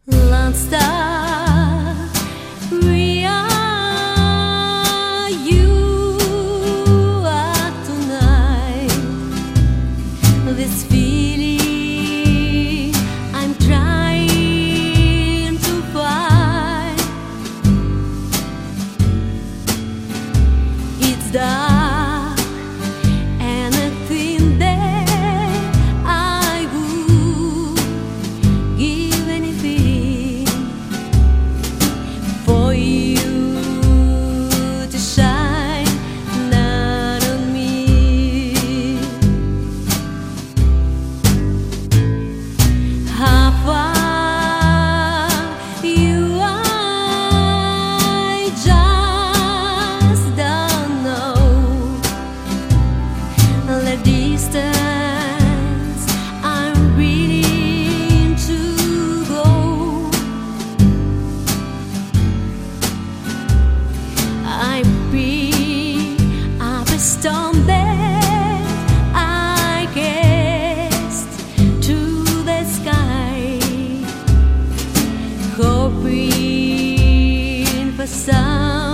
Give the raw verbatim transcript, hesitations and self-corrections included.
Lone star, we are, you are tonight. This feeling I'm trying to find. It's dark, and I think that I would give anything for you to shine down on me. How far you are, I just don't know. The distance I'm willing to go. I pick up a stone that I cast to the sky, hoping for some